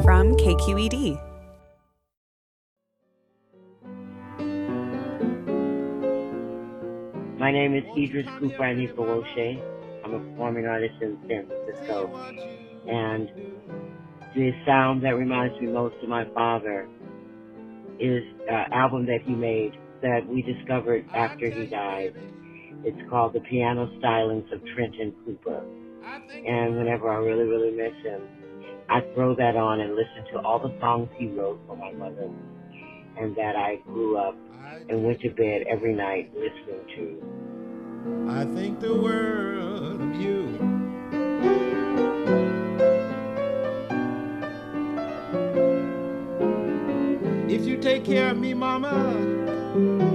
from KQED. My name is Idris Kufrani Fawoshe. I'm a performing artist in San Francisco. And the sound that reminds me most of my father is an album that he made that we discovered after he died. It's called The Piano Stylings of Trenton Cooper. And whenever I really, really miss him, I throw that on and listen to all the songs he wrote for my mother and that I grew up and went to bed every night listening to. I think the world of you. If you take care of me, mama,